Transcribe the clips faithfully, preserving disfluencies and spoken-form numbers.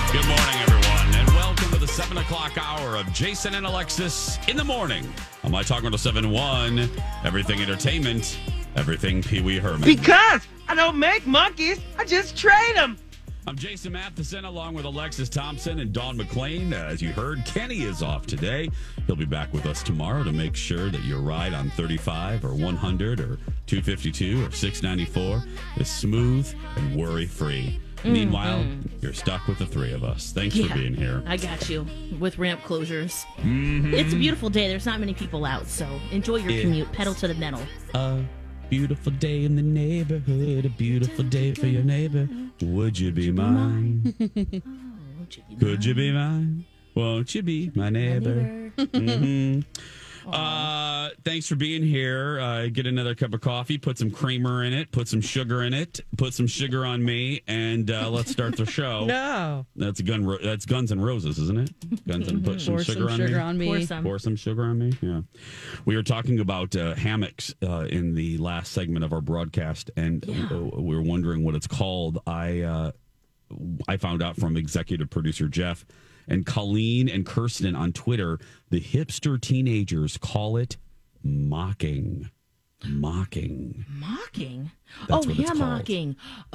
Good morning, everyone, and welcome to the seven o'clock hour of Jason and Alexis in the morning on My Talk one oh seven point one, Everything Entertainment, Everything Pee Wee Herman. Because I don't make monkeys, I just trade them. I'm Jason Matheson along with Alexis Thompson and Dawn McClain. As you heard, Kenny is off today. He'll be back with us tomorrow to make sure that your ride on thirty-five or one hundred or two fifty-two or six ninety-four is smooth and worry-free. Mm-hmm. Meanwhile, you're stuck with the three of us. Thanks yeah, for being here. I got you with ramp closures. Mm-hmm. It's a beautiful day. There's not many people out, so enjoy your it, commute. Pedal to the metal. A beautiful day in the neighborhood. A beautiful day for your neighbor. Would you be mine? Oh, won't you be Could mine? you be mine? Won't you be my neighbor? My neighbor. Mm-hmm. Uh, thanks for being here. Uh, get another cup of coffee, put some creamer in it, put some sugar in it, put some sugar on me, and uh, let's start the show. No. That's gun. Ro- that's Guns and Roses, isn't it? Guns and put some Pour sugar, some on, sugar me. on me. Pour some. Pour some sugar on me. Yeah. We were talking about uh, hammocks uh, in the last segment of our broadcast, and Yeah. uh, we were wondering what it's called. I uh, I found out from executive producer Jeff and Colleen and Kirsten on Twitter. The hipster teenagers call it mocking. Mocking. Mocking? That's oh, what it's yeah, called. mocking.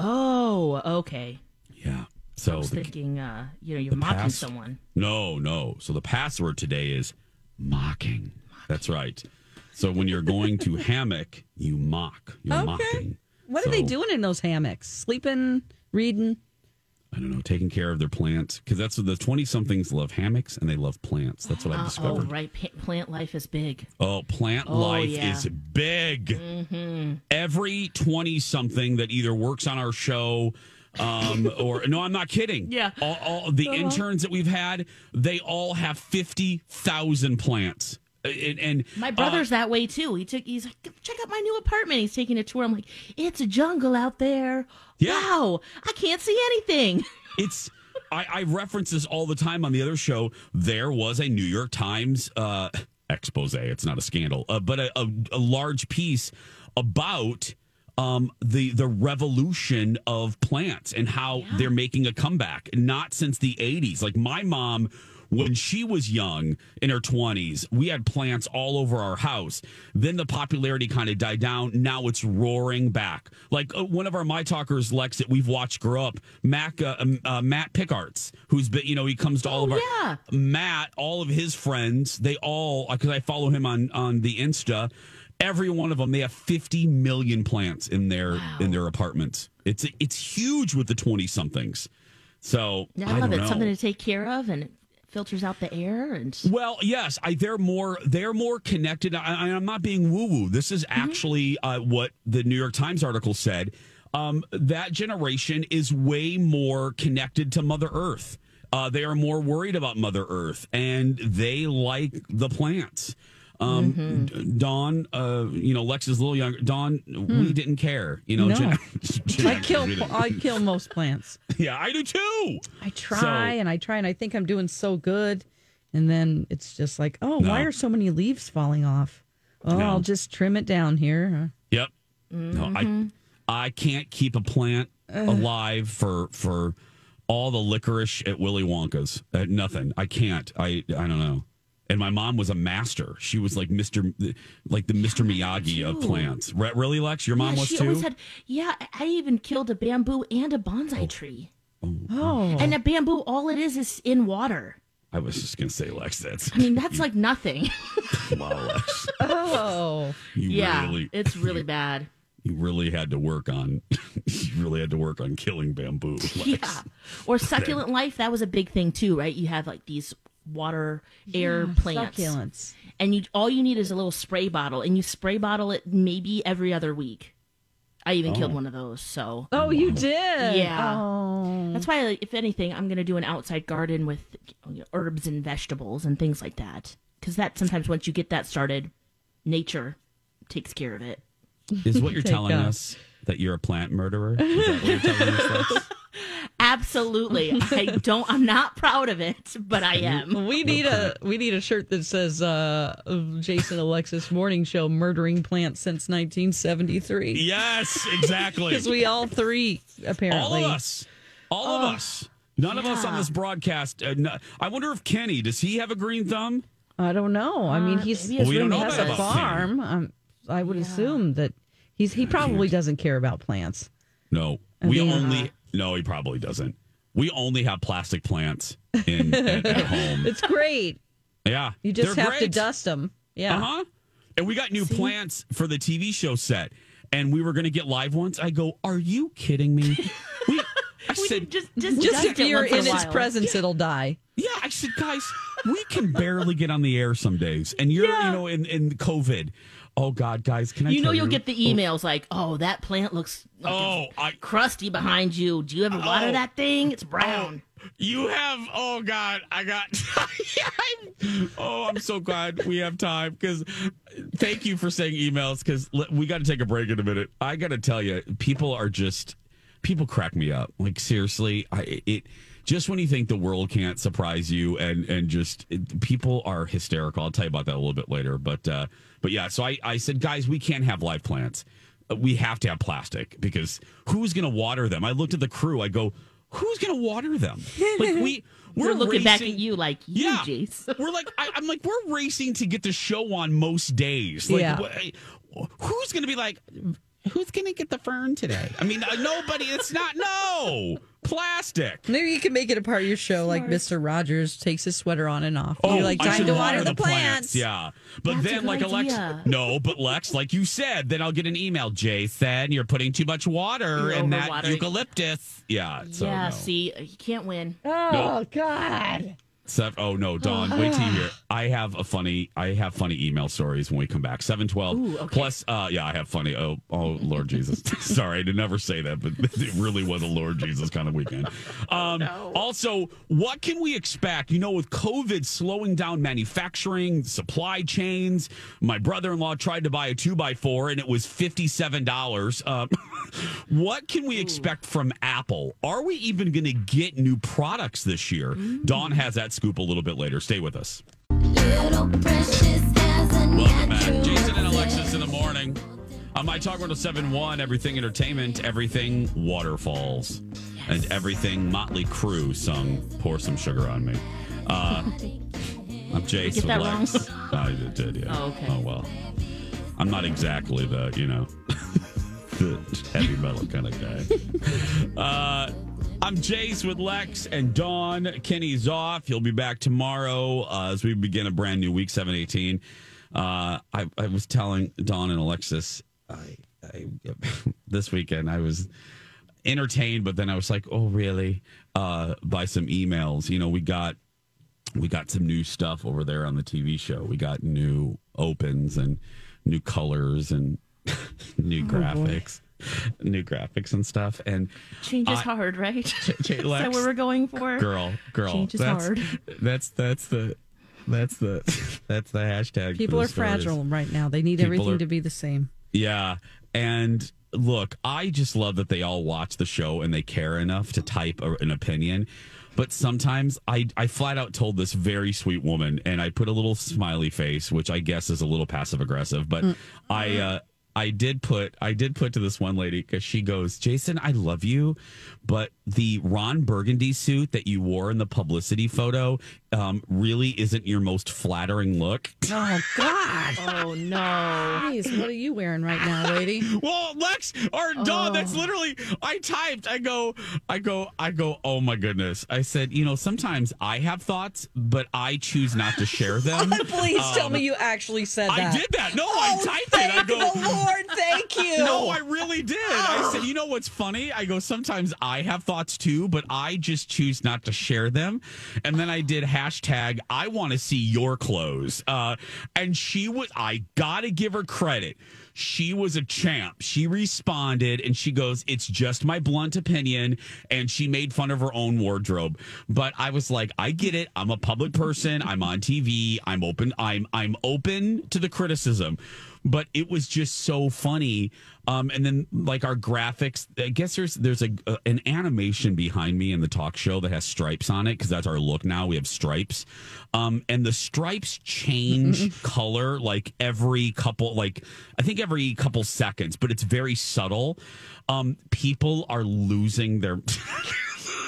Oh, okay. Yeah. I So was the, thinking, uh, you know, you're the mocking pass- someone. No, no. So the password today is mocking. That's right. So when you're going to hammock, you mock. You're Okay. mocking. What So, are they doing in those hammocks? Sleeping, reading? I don't know, taking care of their plants. Because that's what the twenty-somethings love hammocks and they love plants. That's what I've Uh, oh, discovered. right. Pa- plant life is big. Oh, plant Oh, life yeah. is big. Mm-hmm. Every twenty-something that either works on our show um, or, no, I'm not kidding. Yeah. All, all the Uh-huh. interns that we've had, they all have fifty thousand plants. And, and My brother's uh, that way too. He took. He's like, check out my new apartment. He's taking a tour. I'm like, it's a jungle out there. Yeah. Wow, I can't see anything. it's, I, I reference this all the time on the other show. There was a New York Times uh, expose. It's not a scandal, uh, but a, a, a large piece about um, the the revolution of plants and how Yeah. they're making a comeback. Not since the eighties. Like my mom, when she was young in her twenties, we had plants all over our house. Then the popularity kind of died down. Now it's roaring back. Like uh, one of our My Talkers, Lex, that we've watched grow up, Mac, uh, um, uh, Matt Pickarts, who's been, you know, he comes to all Oh, of our yeah. Matt, all of his friends, they all, because I follow him on on the Insta. Every one of them, they have fifty million plants in their Wow. in their apartments. It's it's huge with the twenty somethings. So Yeah, I, I love don't it. know. Something to take care of, and it filters out the air. And Well, yes, I, they're more they're more connected. I, I'm not being woo woo. This is actually uh, what the New York Times article said. Um, that generation is way more connected to Mother Earth. Uh, they are more worried about Mother Earth, and they like the plants. Um, Mm-hmm. D- Dawn, uh, you know, Lex is a little younger. Dawn, we didn't care. You know, No. Jen- I Jen- kill. we didn't. I kill most plants. Yeah, I do too. I try So- and I try and I think I'm doing so good, and then it's just like, oh, No. why are so many leaves falling off? Oh, No. I'll just trim it down here. Yep. No, I I can't keep a plant alive for for all the licorice at Willy Wonka's. Uh, nothing. I can't. I I don't know. And my mom was a master. She was like Mister like the Mister Miyagi of too. plants. Re- really, Lex? Your mom yeah, was she too? always had. Yeah, I even killed a bamboo and a bonsai tree. Oh, And a bamboo, all it is is in water. I was just gonna say, Lex, that's I mean, that's like nothing. wow, Lex. oh, You yeah, really it's really bad. you really had to work on you really had to work on killing bamboo. Lex. Yeah, or succulent life. That was a big thing too, right? You have like these water air plants, succulents. and you all you need is a little spray bottle, and you spray bottle it maybe every other week. I even killed one of those, so Oh, you did. Yeah. Oh. that's why, like, if anything, I'm going to do an outside garden with you know, herbs and vegetables and things like that. Because that sometimes once you get that started, nature takes care of it. Is what you're Thank telling God. us that you're a plant murderer? Is that what you're telling us, Lex? Absolutely. I don't. I'm not proud of it, but I am. We need a we need a shirt that says uh, Jason Alexis Morning Show murdering plants since nineteen seventy-three. Yes, exactly. Because we all three apparently. All of us. All of us. None of us on Yeah. this broadcast. Uh, no, I wonder if Kenny, does he have a green thumb? I don't know. I mean, Uh, he's maybe his we don't he know has that a about farm. Um, I would assume that he's he probably doesn't care about plants. No, I we mean- only. No, he probably doesn't. We only have plastic plants in at, at home. It's great. Yeah, You just they're have to great. dust them. Yeah. Uh huh. And we got new plants for the T V show set, and we were going to get live ones. I go, are you kidding me? We, I We said, did just just, Just dust if it you're once a in its while. presence, it'll die. yeah. I said, guys, we can barely get on the air some days, and you're, Yeah. you know, in in COVID. Oh God, guys, can I? You know tell you'll get the emails like, "Oh, that plant looks like Oh, it's I. crusty behind you. Do you ever water Oh. that thing? It's brown." You have, oh God, I got, I'm- oh, I'm so glad we have time because thank you for saying emails because we got to take a break in a minute. I got to tell you, people are just, people crack me up. Like, seriously, I, it, just when you think the world can't surprise you and, and just it, people are hysterical. I'll tell you about that a little bit later. But, uh, but yeah, so I, I said, guys, we can't have live plants. We have to have plastic because who's going to water them? I looked at the crew. I go, who's going to water them? Like we, we're, We're looking back at racing- you like, "You, Yeah, Jace." we're like, I, I'm like, we're racing to get the show on most days. Like, Yeah. wh- who's going to be like, who's going to get the fern today? I mean, uh, nobody. It's not no plastic. Maybe you can make it a part of your show, like Mister Rogers takes his sweater on and off. Oh, You're like, I time should to water the plants. Yeah, but That's a then good like Alexa, idea. no, but Lex, like you said, then I'll get an email. Jason, you're putting too much water You're in that overwatering. eucalyptus. Yeah, so yeah, no. see, you can't win. Oh, God. Seven, oh no, Dawn! Wait till you hear. I have a funny. I have funny email stories when we come back. Seven twelve. Ooh, okay. Plus, uh, yeah, I have funny. Oh, oh, Lord Jesus! Sorry, I did never say that, but it really was a Lord Jesus kind of weekend. Um, Also, what can we expect? You know, with COVID slowing down manufacturing, supply chains. My brother-in-law tried to buy a two by four, and it was fifty-seven dollars. Um, what can we expect from Apple? Are we even going to get new products this year? Dawn has that scoop a little bit later. Stay with us. Little precious as a Welcome back. natural Jason and Alexis in the morning. On My Talk one oh seven point one, everything entertainment, everything waterfalls, and everything Motley Crue sung Pour Some Sugar on Me. Uh, I'm Jason. get that Lex. I did, did, yeah. Oh, okay. Oh, well. I'm not exactly the, you know, the heavy metal kind of guy. Uh, I'm Jace with Lex and Dawn. Kenny's off. He'll be back tomorrow uh, as we begin a brand new week, seven eighteen. Uh, I, I was telling Dawn and Alexis I, I, this weekend I was entertained, but then I was like, oh, really? Uh, by some emails. You know, we got we got some new stuff over there on the T V show. We got new opens and new colors and new graphics. New graphics and stuff, and Change is I- hard, right? Ch- Is that Lex, what we're going for? girl, girl, Change is that's, hard. That's that's the that's the that's the hashtag. People for are the stories. fragile right now. They need People everything are- to be the same. Yeah, and look, I just love that they all watch the show and they care enough to type a, an opinion. But sometimes I, I flat out told this very sweet woman, and I put a little smiley face, which I guess is a little passive aggressive. But I uh, I did put I did put to this one lady because she goes, Jason, I love you, but the Ron Burgundy suit that you wore in the publicity photo um, really isn't your most flattering look. Oh, God. Oh no! Jeez, what are you wearing right now, lady? Well, Lex or Dawn, that's literally I typed. I go, I go, I go, oh my goodness. I said, you know, sometimes I have thoughts, but I choose not to share them. Please tell Um, me you actually said I that. did that. No, Oh, I typed thank it. I go, the Lord, thank you. no, I really did. I said, you know what's funny? I go, sometimes I have thoughts too, but I just choose not to share them. And then I did hashtag, I want to see your clothes. Uh, and she was, I got to give her credit. She was a champ. She responded and she goes, it's just my blunt opinion. And she made fun of her own wardrobe. But I was like, I get it. I'm a public person. I'm on T V. I'm open. I'm, I'm open to the criticism. But it was just so funny. Um, and then like our graphics, I guess there's there's a, a an animation behind me in the talk show that has stripes on it because that's our look now. We have stripes, um, and the stripes change color like every couple, like I think every couple seconds, but it's very subtle. Um, people are losing their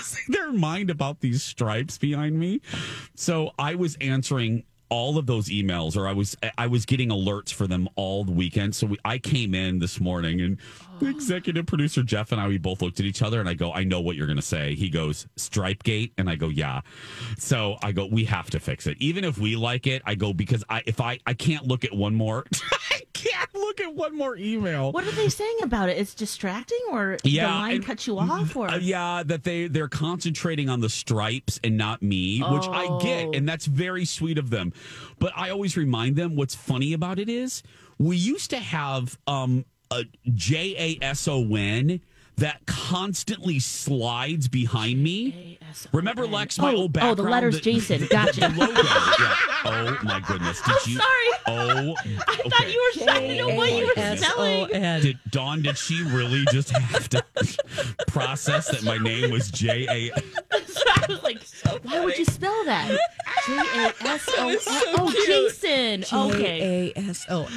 losing their mind about these stripes behind me. So I was answering all of those emails, or I was I was getting alerts for them all the weekend. So we, I came in this morning, and the executive producer Jeff and I, we both looked at each other, and I go, I know what you're going to say. He goes, Stripegate, and I go, yeah. So I go, we have to fix it, even if we like it. I go, because I if I I can't look at one more. I can't look at one more email. What are they saying about it? It's distracting, or Yeah, the line and- cuts you off, or Uh, yeah, that they they're concentrating on the stripes and not me, which I get, Oh. and that's very sweet of them. But I always remind them what's funny about it is we used to have um, a J A S O N that constantly slides behind me. Remember, Lex, my Oh, old oh, background? the letters Jason. The, Gotcha. the logo. Yeah. Oh my goodness! Did I'm you? sorry. Oh, I thought you were trying to know what you were spelling. Did Dawn? Did she really just have to process that my name was J A? I was like, why would you spell that? J A S O N. Oh, Jason. Okay. A S O.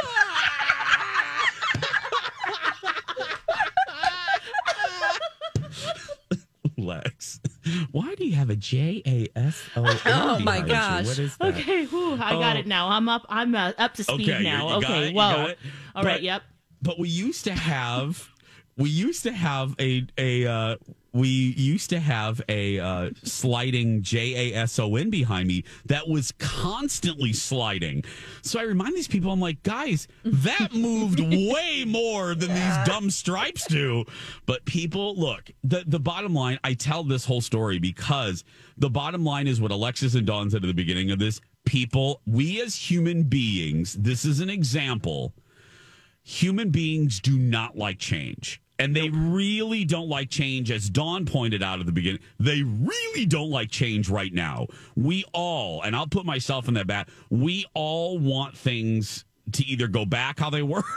Lex, why do you have a J A S O N? Oh, my behind you? gosh. What is that? Okay. Whew, I got Oh. it now. I'm up. I'm uh, up to speed Okay, now. you- you got okay. it, you Whoa. got it. All right. But- Yep. But we used to have, we used to have a a uh, we used to have a uh, sliding J A S O N behind me that was constantly sliding. So I remind these people, I'm like, guys, that moved way more than these dumb stripes do. But people, look, the the bottom line, I tell this whole story because the bottom line is what Alexis and Dawn said at the beginning of this. People, we as human beings, this is an example. Human beings do not like change. And they really don't like change, as Dawn pointed out at the beginning. They really don't like change right now. We all, and I'll put myself in that bat, we all want things to either go back how they were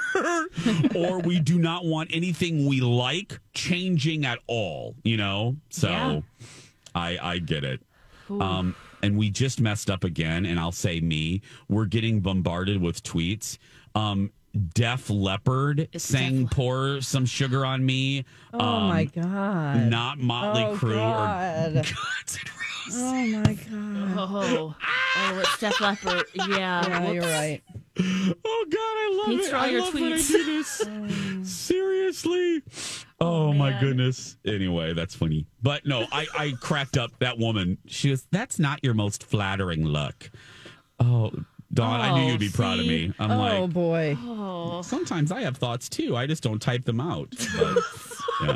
or we do not want anything we like changing at all, you know? So Yeah. I, I get it. Um, and we just messed up again, and I'll say me. We're getting bombarded with tweets. Um, Def Leppard It's sang Def Le- "Pour Some Sugar on Me." Oh Um, my God. Not Motley Oh, Crue God. or Guns N' Roses. Oh my God. Oh. Oh, it's Steph Leppard. Yeah. Yeah, whoops. you're right. Oh God, I love Thanks it. for all I your love when I tweets. do this. Seriously. Oh, my man. goodness. Anyway, that's funny. But no, I, I cracked up that woman. She was, that's not your most flattering look. Oh, Dawn, I knew Oh, you'd be proud of see? me. I'm Oh like, boy. Oh. sometimes I have thoughts too. I just don't type them out. But, yeah.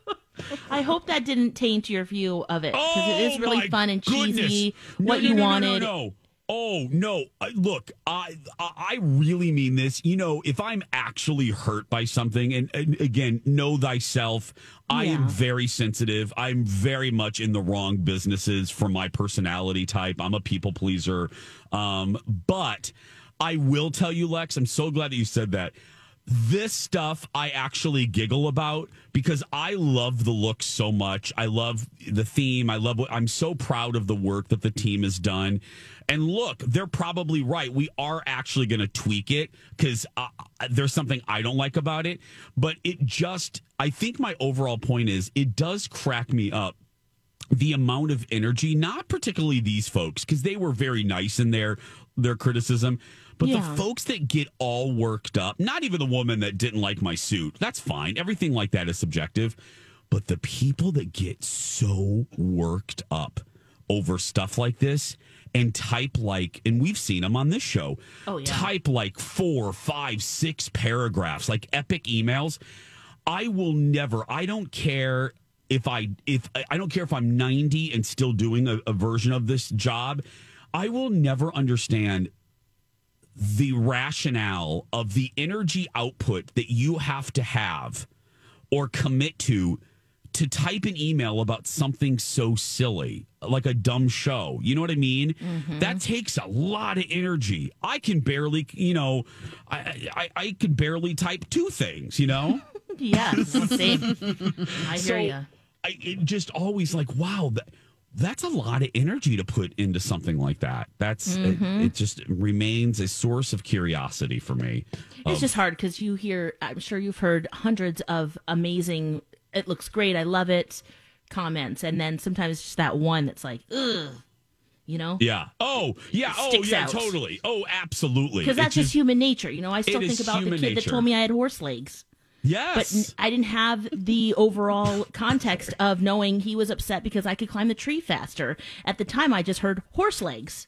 I hope that didn't taint your view of it because it is Oh, really my fun and cheesy. goodness. No, What no, you no, no, wanted. No, no, Oh no! Uh, look, I I I really mean this. You know, if I'm actually hurt by something, and, and again, know thyself. I am Yeah. very sensitive. I'm very much in the wrong businesses for my personality type. I'm a people pleaser. Um, but I will tell you, Lex, I'm so glad that you said that. This stuff I actually giggle about because I love the look so much. I love the theme. I love what I'm so proud of the work that the team has done. And look, they're probably right. We are actually going to tweak it because uh, there's something I don't like about it. But it just, I think my overall point is it does crack me up. The amount of energy, not particularly these folks, because they were very nice in their their criticism, but Yeah. the folks that get all worked up, not even the woman that didn't like my suit, that's fine. Everything like that is subjective. But the people that get so worked up over stuff like this and type like, and we've seen them on this show, Oh, yeah. type like four, five, six paragraphs, like epic emails. I will never, I don't care if I if I don't care if I'm ninety and still doing a, a version of this job, I will never understand the rationale of the energy output that you have to have or commit to to type an email about something so silly, like a dumb show. You know what I mean? That takes a lot of energy. I can barely, you know, I I, I can barely type two things, you know? Yeah, same. I hear So, you. I it just always like, wow, that, that's a lot of energy to put into something like that. That's it, it just remains a source of curiosity for me. It's Of- just hard because you hear, I'm sure you've heard hundreds of amazing, it looks great, I love it, comments, and then sometimes just that one that's like, ugh, you know? Yeah. Oh, yeah. Oh, Sticks yeah, out. totally. Oh, absolutely. Because that's It just human nature. You know, I still It think is about the human kid that nature. told me I had horse legs. But Yes. n- I didn't have the overall context of knowing he was upset because I could climb the tree faster. At the time, I just heard horse legs.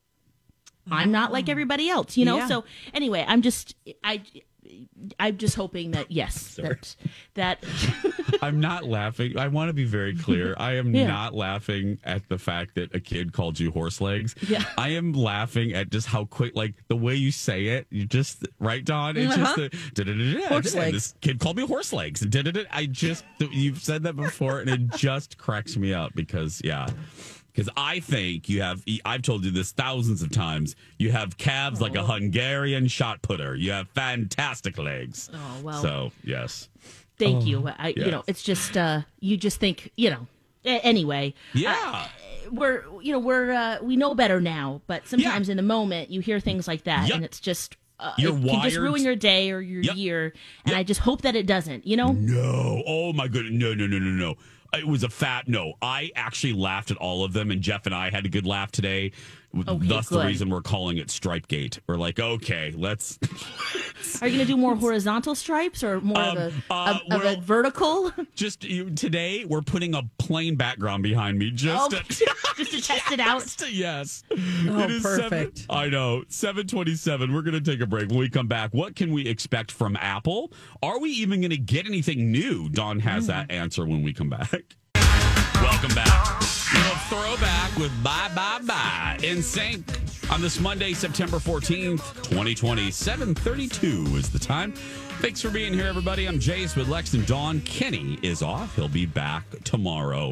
I'm not like everybody else, you know? Yeah. So anyway, I'm just, I, I'm just hoping that, yes, that, that, I'm not laughing. I want to be very clear. I am Yeah. not laughing at the fact that a kid called you horse legs. Yeah. I am laughing at just how quick, like the way you say it. You just, right, Dawn? It's just the, da-da-da-da, Horse da-da, legs. This kid called me horse legs. Da-da-da. I just, you've said that before, and it just cracks me up because, yeah. Because I think you have, I've told you this thousands of times, you have calves like a Hungarian shot putter. You have fantastic legs. oh, well, So, yes. thank you. I, yeah. you know, it's just, uh, you just think, you know, a- anyway. Yeah. we're you know we're uh, we know better now, but sometimes in the moment you hear things like that, Yep. and it's just uh, You're it can just wired- ruin your day or your Yep. year, and I just hope that it doesn't. You know, No. Oh my goodness. No, no, no, no, no. It was a fat no. I actually laughed at all of them, and Jeff and I had a good laugh today. Okay, Thus, the good. reason we're calling it Stripe Gate. We're like, okay, let's. are you going to do more horizontal stripes or more Um, of a uh, of, of well- a vertical? Just you, today, we're putting a plain background behind me just Oh, to, just to test it out. Just to- yes. Oh, It is perfect. Seven, I know. seven twenty-seven. We're going to take a break. When we come back, what can we expect from Apple? Are we even going to get anything new? Dawn has Hmm. that answer when we come back. Welcome back. Little throwback with Bye Bye Bye in sync on this Monday, September fourteenth, twenty twenty. seven thirty-two is the time. Thanks for being here, everybody. I'm Jace with Lex and Dawn. Kenny is off. He'll be back tomorrow.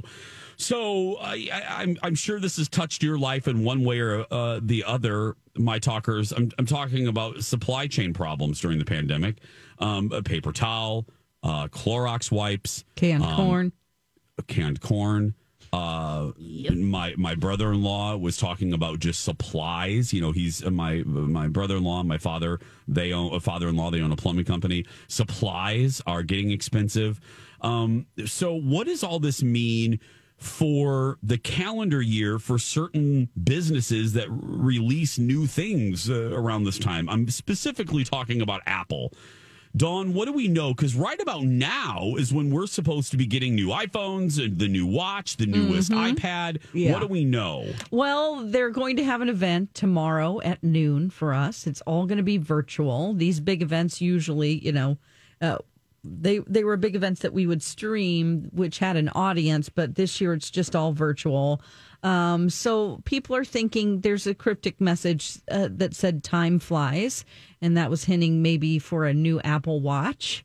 So I, I, I'm I'm sure this has touched your life in one way or uh, the other, my talkers. I'm I'm talking about supply chain problems during the pandemic. Um, a paper towel, uh, Clorox wipes, Canned um, corn. canned corn. Uh, my my brother in law was talking about just supplies. You know, he's uh, my my brother in law, my father. They own a father in law. They own a plumbing company. Supplies are getting expensive. Um, so, what does all this mean for the calendar year for certain businesses that r- release new things uh, around this time? I'm specifically talking about Apple. Dawn, what do we know? Because right about now is when we're supposed to be getting new iPhones, and the new watch, the newest iPad. Yeah. What do we know? Well, they're going to have an event tomorrow at noon for us. It's all going to be virtual. These big events usually, you know, uh, they they were big events that we would stream, which had an audience, but this year it's just all virtual. Um, so people are thinking there's a cryptic message uh, that said time flies, and that was hinting maybe for a new Apple Watch.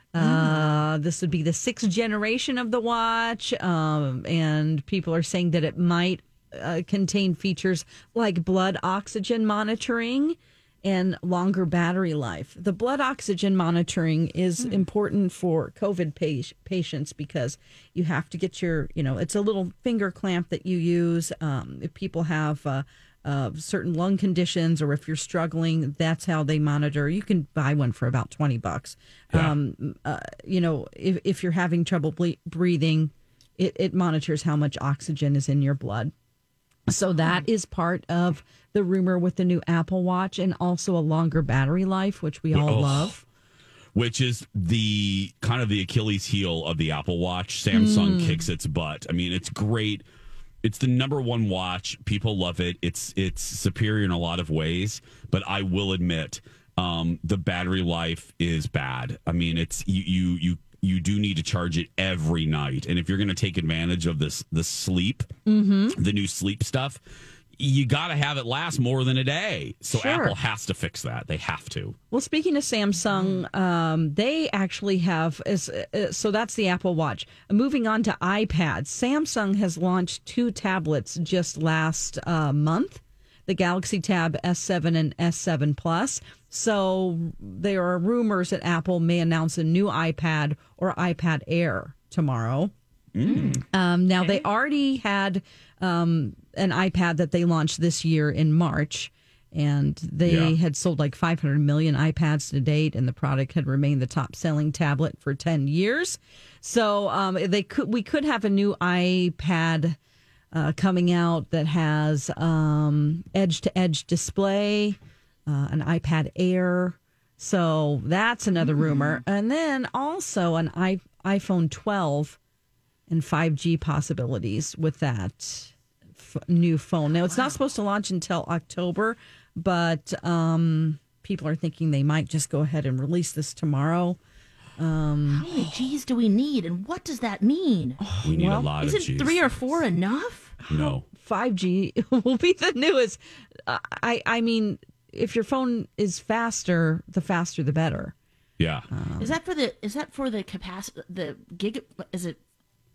Uh, this would be the sixth generation of the watch, um, and people are saying that it might uh, contain features like blood oxygen monitoring and longer battery life. The blood oxygen monitoring is important for COVID pa- patients because you have to get your, you know, it's a little finger clamp that you use. Um, if people have uh, uh, certain lung conditions or if you're struggling, that's how they monitor. You can buy one for about twenty bucks. Yeah. Um, uh, you know, if, if you're having trouble ble- breathing, it, it monitors how much oxygen is in your blood. So that is part of the rumor with the new Apple Watch, and also a longer battery life, which we all Oh. love. Which is the kind of the Achilles heel of the Apple Watch. Samsung kicks its butt. I mean, it's great. It's the number one watch. People love it. It's it's superior in a lot of ways, but I will admit, um, the battery life is bad. I mean, it's you you you you do need to charge it every night, and if you're going to take advantage of this the sleep, the new sleep stuff, you got to have it last more than a day. So Sure. Apple has to fix that. They have to. Well, speaking of Samsung, um, they actually have, is, uh, so that's the Apple Watch. Moving on to iPads, Samsung has launched two tablets just last uh, month, the Galaxy Tab S seven and S seven Plus. So there are rumors that Apple may announce a new iPad or iPad Air tomorrow. Um, now, they already had um, an iPad that they launched this year in March, and they Yeah. had sold like five hundred million iPads to date, and the product had remained the top selling tablet for ten years. So um, they could we could have a new iPad uh, coming out that has um, edge-to-edge display, uh, an iPad Air. So that's another rumor. And then also an I- iPhone twelve and five G possibilities with that f- new phone. Now, it's not supposed to launch until October, but um, people are thinking they might just go ahead and release this tomorrow. Um, How many G's do we need, and what does that mean? We need Well, a lot of Isn't G's. three or four enough? No. five G will be the newest. Uh, I I mean, if your phone is faster, the faster the better. Yeah. Is that for the? Is that for the capacity? The gig? Is it?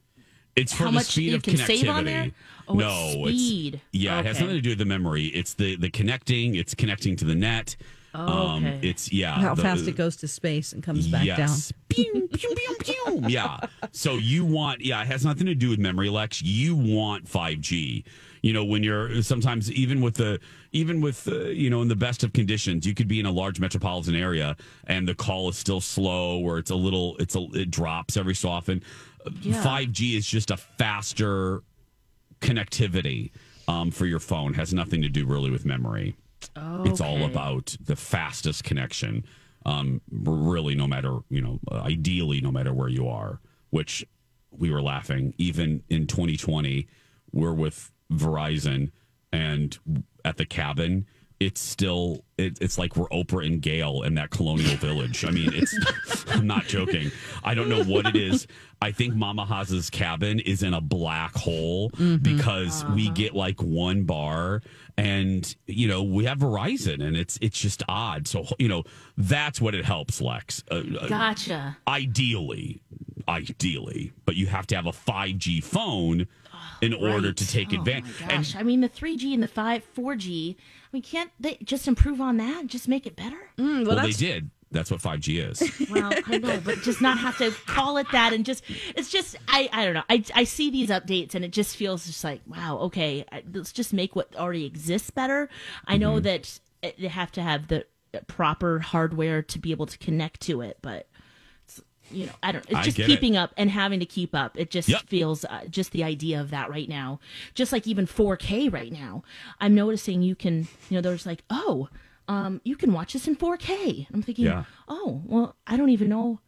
It's for How the much speed you of can connectivity. save on there? Oh, it's no, speed. yeah, it has Okay. nothing to do with the memory. It's the the connecting. It's connecting to the net. Oh, Um, okay. it's yeah. How the- fast it goes to space and comes back yes. Pew, pew, pew, pew. Yeah. So you want, yeah, it has nothing to do with memory, Lex. You want five G. You know, when you're sometimes even with the, even with, uh, you know, in the best of conditions, you could be in a large metropolitan area and the call is still slow or it's a little, it's a, it drops every so often. Yeah. five G is just a faster connectivity um, for your phone. Has nothing to do really with memory. It's all Okay. about the fastest connection. Um, really, no matter, you know, uh, ideally, no matter where you are, which we were laughing, even in twenty twenty, we're with Verizon and at the cabin, it's still, it, it's like we're Oprah and Gail in that colonial village. I mean, it's, I'm not joking. I don't know what it is. I think Mama Haas's cabin is in a black hole because we get like one bar and, you know, we have Verizon and it's, it's just odd. So, you know, that's what it helps, Lex. Uh, uh, Gotcha. ideally, ideally, but you have to have a five G phone in order Right. to take Oh, advantage. my gosh. I mean, the three G and the five, four G. I mean, can't they just improve on that? Just make it better? down. Well, they did. That's what five G is. Well, I know, but just not have to call it that and just, it's just, I, I don't know. I, I see these updates and it just feels just like, wow, okay, I- let's just make what already exists better. I know Mm-hmm. that it- they have to have the proper hardware to be able to connect to it, but, it's, you know, I don't, it's I just get keeping up and having to keep up. It just Yep. feels, uh, just the idea of that right now, just like even four K right now, I'm noticing you can, you know, there's like, oh, um, you can watch this in four K. I'm thinking, Yeah. oh, well, I don't even know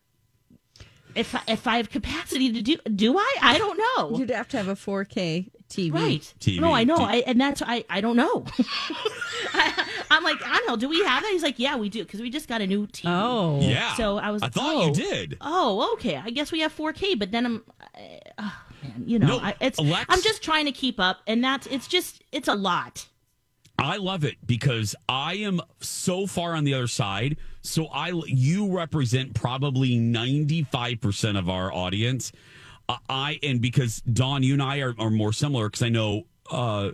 if I, if I have capacity to do. Do I? I don't know. You'd have to have a four K T V. Right? T V. No, I know. T- I and that's I. I don't know. I, I'm like, I don't know. Do we have that? He's like, yeah, we do because we just got a new T V. Oh. Yeah. So I was. I thought oh, you did. Oh, okay. I guess we have four K, but then I'm. Uh, oh, man, you know, No, I, it's. Lex- I'm just trying to keep up, and that's. It's just. It's a lot. I love it because I am so far on the other side. So I, you represent probably ninety-five percent of our audience. Uh, I, and because Dawn, you and I are, are more similar because I know, uh,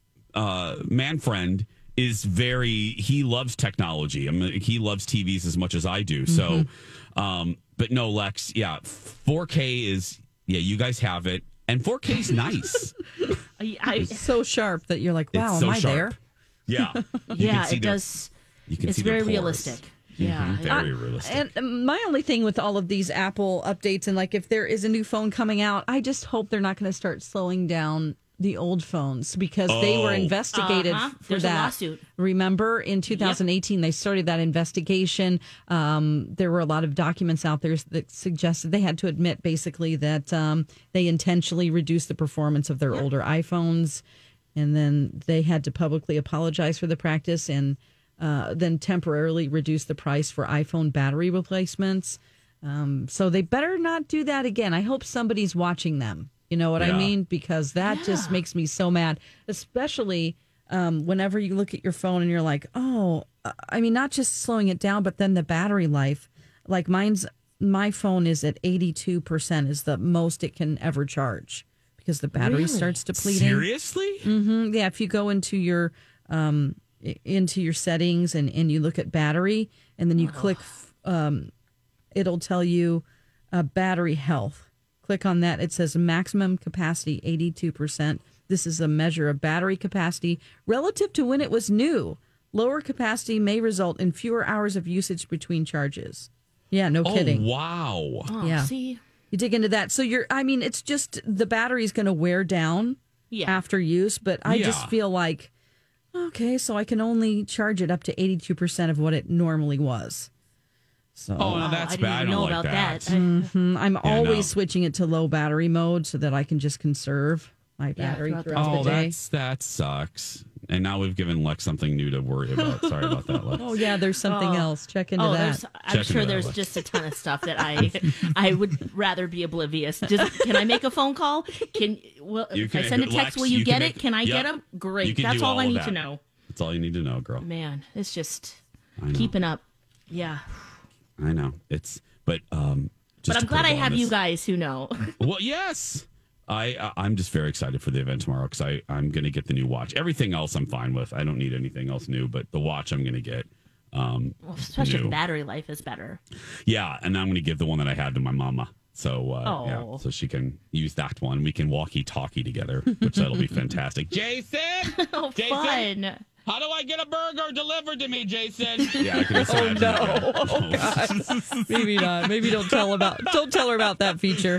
uh, Manfriend is very, he loves technology. I mean, he loves T Vs as much as I do. So, um, but no, Lex, yeah, four K is, yeah, you guys have it. And four K is nice. I, I So sharp that you're like, wow, It's so am I sharp. there? Yeah. You can yeah, see it their- does. You can It's see their very pores. realistic. Yeah. Mhm, very realistic. And um, my only thing with all of these Apple updates, and like if there is a new phone coming out, I just hope they're not going to start slowing down the old phones because they were Oh. investigated Uh-huh. for There's a that. lawsuit. Remember, in two thousand eighteen, they started that investigation. Um, there were a lot of documents out there that suggested they had to admit basically that um, they intentionally reduced the performance of their older iPhones. And then they had to publicly apologize for the practice and uh, then temporarily reduce the price for iPhone battery replacements. Um, so they better not do that again. I hope somebody's watching them. You know what I Yeah. mean? Because that just makes me so mad, especially um, whenever you look at your phone and you're like, oh, I mean, not just slowing it down, but then the battery life. Like mine's, my phone is at eighty-two percent is the most it can ever charge because the battery Really? starts depleting. Seriously? Mm, yeah, if you go into your um, i- into your settings and, and you look at battery and then you click, um, it'll tell you uh, battery health. Click on that. It says maximum capacity eighty-two percent. This is a measure of battery capacity relative to when it was new. Lower capacity may result in fewer hours of usage between charges. Yeah, no kidding. Oh, wow. Oh, Yeah. see, You you dig into that. So you're, I mean, it's just the battery's going to wear down Yeah. after use, but I Yeah. just feel like, okay, so I can only charge it up to eighty-two percent of what it normally was. So Oh, no, Wow, that's I didn't bad. I even don't know like about that. that. I- mm, I'm always no. switching it to low battery mode so that I can just conserve my battery throughout the throughout Oh, the day. that's that sucks. And now we've given Lex something new to worry about. Sorry about that, Lex. Oh yeah, there's something Oh. else. Check into Oh, that. there's, I'm Check sure into that there's list. just a ton of stuff that I I would rather be oblivious. Just, can I make a phone call? Can well, You if can- I send a text, Lex, will you, you get can it? make- Can I Yep. get them? You Great. can That's do all, all I of need that. to know. That's all you need to know, girl. Man, it's just I know. keeping up. Yeah, I know. It's but um. Just but I'm to glad put a I bow on have you this- guys who know. Well, yes. I I- I'm just very excited for the event tomorrow because I I'm going to get the new watch. Everything else I'm fine with. I don't need anything else new, but the watch I'm going to get. Um, Well, especially New. if battery life is better. yeah, and I'm going to give the one that I had to my mama. So uh, yeah, Oh. so she can use that one. We can walkie talkie together, which that'll be fantastic. Jason, Oh, Jason? fun! how do I get a burger delivered to me, Jason? Yeah, I can imagine. no. Oh, God. Maybe not. Maybe don't tell about don't tell her about that feature.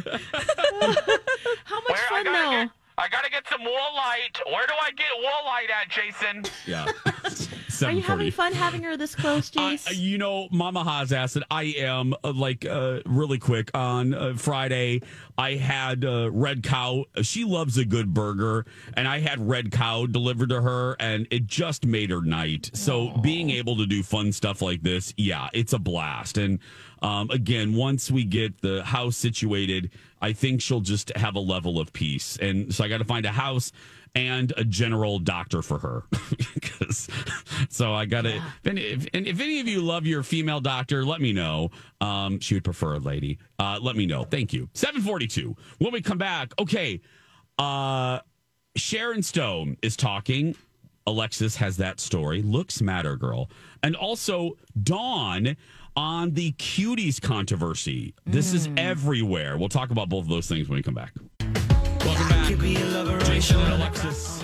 How much fun though? I gotta get some wool light. Where do I get wool light at, Jason? Yeah. Are you having fun having her this close, I, Jace? you know, Mama Haas asked that I am uh, like uh, really quick on uh, Friday. I had uh, Red Cow. She loves a good burger, and I had Red Cow delivered to her, and it just made her night. So being able to do fun stuff like this, yeah, it's a blast. And um, again, once we get the house situated, I think she'll just have a level of peace. And so I got to find a house and a general doctor for her. 'Cause- so I got to, if, any- if, and if any of you love your female doctor, let me know. Um, she would prefer a lady. Uh, let me know. Thank you. seven forty-two. When we come back, okay. Uh, Sharon Stone is talking. Alexis has that story. Looks matter, girl. And also Dawn on the cuties controversy. This is everywhere. We'll talk about both of those things when we come back. Welcome back. Jason and Alexis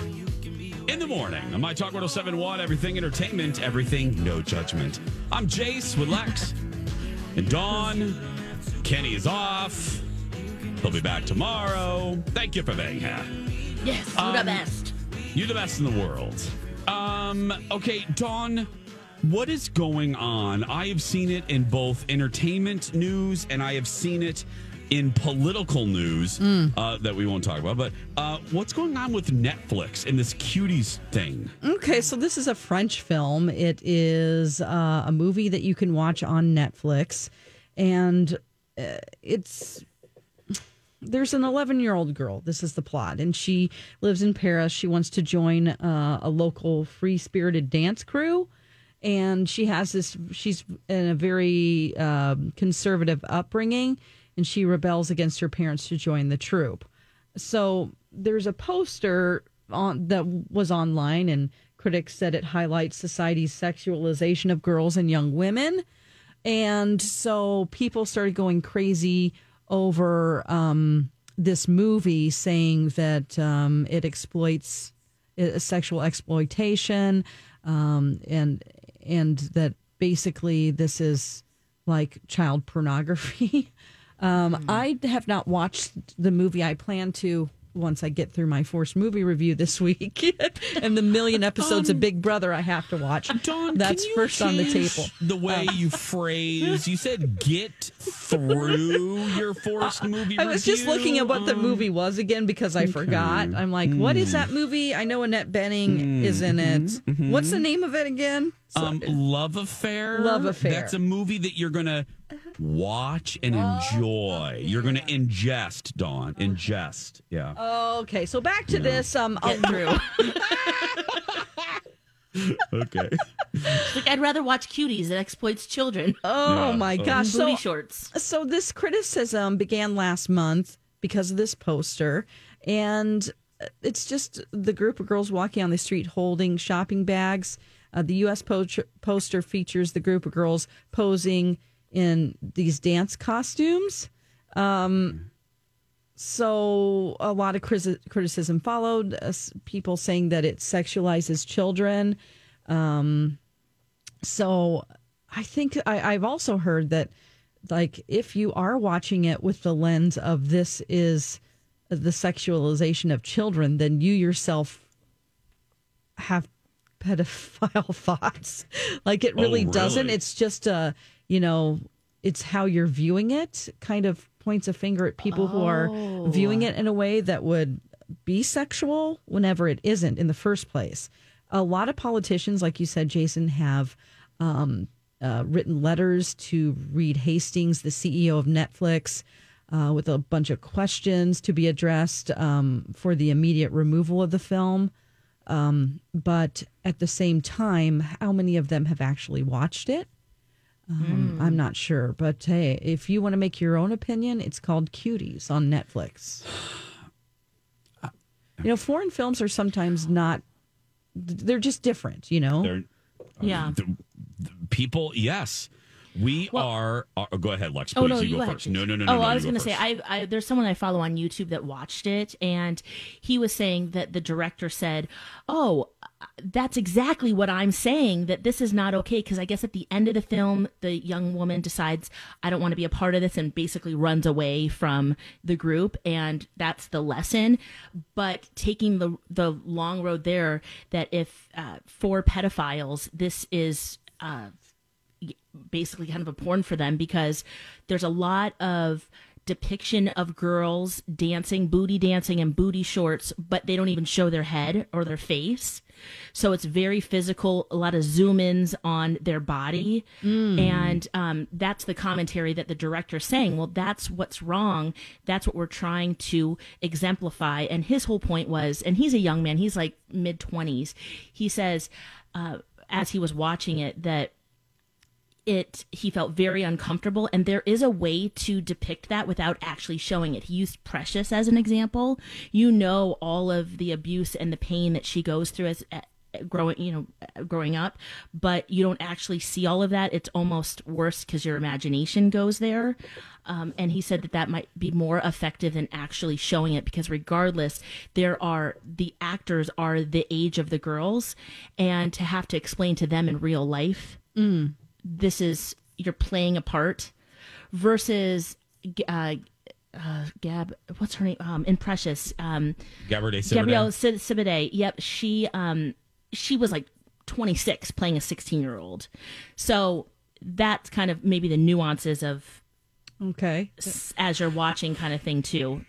in the morning on My Talk one oh seven point one, everything entertainment, everything no judgment. I'm Jace with Lex and Dawn. Kenny is off. He'll be back tomorrow. Thank you for being here. yes, you're um, the best. You're the best in the world. Um, okay, Dawn, what is going on? I have seen it in both entertainment news and I have seen it in political news uh, that we won't talk about. But uh, what's going on with Netflix and this cuties thing? Okay, so this is a French film. It is uh, a movie that you can watch on Netflix, and uh, it's there's an eleven year old girl. This is the plot, and she lives in Paris. She wants to join uh, a local free spirited dance crew, and she has this. She's in a very um, conservative upbringing, and she rebels against her parents to join the troupe. So there's a poster on that was online, and critics said it highlights society's sexualization of girls and young women. And so people started going crazy over um, this movie, saying that um, it exploits uh, sexual exploitation, um, and and that basically this is like child pornography. Um, I have not watched the movie. I plan to once I get through my first movie review this week and the million episodes of Big Brother I have to watch. Dawn, That's can you first on the change table. The way you phrase, you said get through your forced movie I was just review? looking at what the Um, movie was again because I forgot. I'm like, what is that movie? I know Annette Bening is in it. What's the name of it again? So- Um, Love Affair. Love Affair. That's a movie that you're gonna watch and enjoy. You're gonna ingest, Dawn. Ingest. Yeah. okay, so back to this. Um, Get through. Okay. Like, I'd rather watch cuties that exploits children. oh Yeah. my gosh! Booty So shorts. So this criticism began last month because of this poster, and it's just the group of girls walking on the street holding shopping bags. Uh, the U S po- poster features the group of girls posing in these dance costumes. Um, so a lot of criti- criticism followed. Uh, s- people saying that it sexualizes children. Um, so I think I, I've also heard that like if you are watching it with the lens of this is the sexualization of children, then you yourself have pedophile thoughts. Like it really, Oh, really? doesn't. It's just a, you know, it's how you're viewing it. Kind of points a finger at people who are viewing it in a way that would be sexual whenever it isn't in the first place. A lot of politicians, like you said, Jason, have um, uh, written letters to Reed Hastings, the C E O of Netflix, uh, with a bunch of questions to be addressed um, for the immediate removal of the film. Um, but at the same time, how many of them have actually watched it? Um, I'm not sure. But hey, if you want to make your own opinion, it's called Cuties on Netflix. You know, foreign films are sometimes not, they're just different, you know? They're, Yeah. the, the people, yes. We Well- are, are. Go ahead, Lex. Please, Oh no, you, you go go first. ahead. No, no, no, no. Oh, no, I you was go going to say, first. I, I there's someone I follow on YouTube that watched it, and he was saying that the director said, "Oh, that's exactly what I'm saying. That this is not okay." Because I guess at the end of the film, the young woman decides, "I don't want to be a part of this," and basically runs away from the group, and that's the lesson. But taking the the long road there, that if uh, for pedophiles, this is. Uh, basically kind of a porn for them, because there's a lot of depiction of girls dancing, booty dancing and booty shorts, but they don't even show their head or their face. So it's very physical, a lot of zoom ins on their body. And um, that's the commentary that the director's saying, well, that's what's wrong. That's what we're trying to exemplify. And his whole point was, and he's a young man, he's like mid twenties. He says, uh, as he was watching it, that it he felt very uncomfortable, and there is a way to depict that without actually showing it. He used Precious as an example. You know, all of the abuse and the pain that she goes through as uh, growing, you know, uh, growing up, but you don't actually see all of that. It's almost worse because your imagination goes there. Um, and he said that that might be more effective than actually showing it, because regardless, there are the actors are the age of the girls, and to have to explain to them in real life. Mm. This is, you're playing a part, versus uh, uh, Gab, what's her name? Um, in Precious, um, Gabrielle Siberday. Gabrielle Sid- Siberday. Yep, she um, she was like twenty-six playing a sixteen-year-old. So that's kind of maybe the nuances of Okay. s- as you're watching kind of thing too.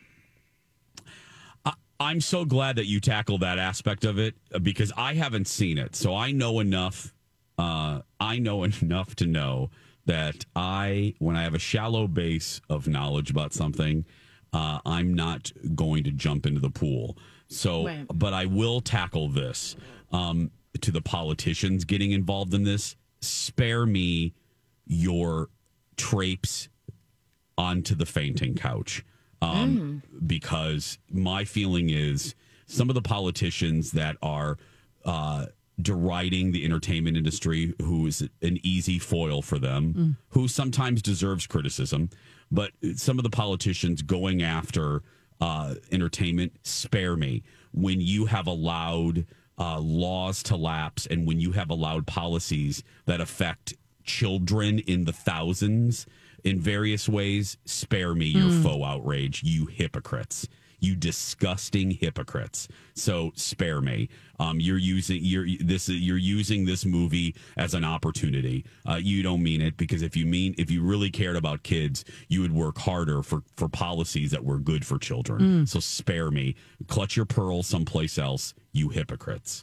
I'm so glad that you tackled that aspect of it, uh, because I haven't seen it. So I know enough. Uh, I know enough to know that I, when I have a shallow base of knowledge about something, uh, I'm not going to jump into the pool. So, Right. but I will tackle this. Um, to the politicians getting involved in this, spare me your trapes onto the fainting couch. Um, because my feeling is some of the politicians that are uh, deriding the entertainment industry, who is an easy foil for them, mm. who sometimes deserves criticism, but some of the politicians going after uh, entertainment, spare me. When you have allowed uh, laws to lapse, and when you have allowed policies that affect children in the thousands in various ways, spare me your mm. faux outrage, you hypocrites. You disgusting hypocrites. So spare me. Um, you're using you're this you're using this movie as an opportunity. Uh, you don't mean it, because if you mean if you really cared about kids, you would work harder for for policies that were good for children. Mm. So spare me. Clutch your pearls someplace else, you hypocrites.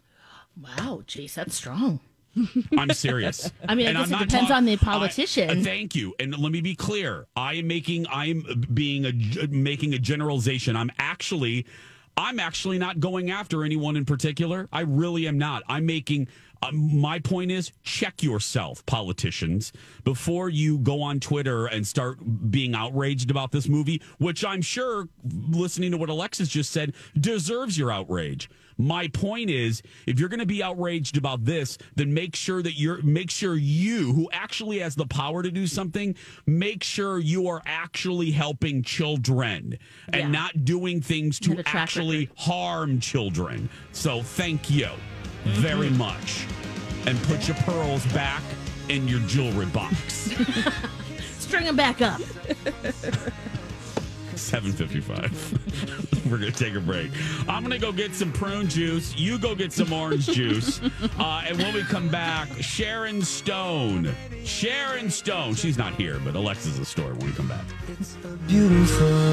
Wow, Jace, that's strong. I'm serious. I mean, I And guess I'm it not depends talk- on the politician. I- uh, thank you. And let me be clear. I am making. I am being a making a generalization. I'm actually, I'm actually not going after anyone in particular. I really am not. I'm making. Um, my point is, check yourself, politicians, before you go on Twitter and start being outraged about this movie, which I'm sure, listening to what Alexis just said, deserves your outrage. My point is, if you're going to be outraged about this, then make sure that you're make sure you, who actually has the power to do something, make sure you are actually helping children and Yeah. not doing things You have to a track actually record. harm children. So thank you very much. And put your pearls back in your jewelry box. string them back up. seven fifty-five. We're going to take a break. I'm going to go get some prune juice. You go get some orange juice. Uh, and when we come back, Sharon Stone. Sharon Stone. She's not here, but Alexa's a story when we come back. Beautiful.